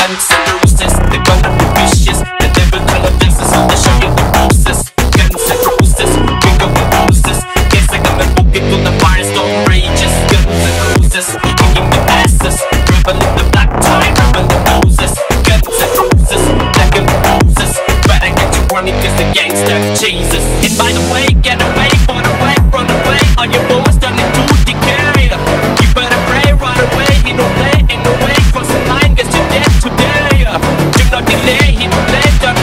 Guns and roses, they're gonna be vicious. The devil gonna dance us, so they show you the roses. Guns and roses, we go with roses. Guess I got my boogie to the firestorm rages. Guns and roses, kicking the asses. Rebel in the black tie, rebel the roses. Guns and roses, black and roses. Better get you running cause the gangster chases. And by the way, get away, run away. All your boys done it.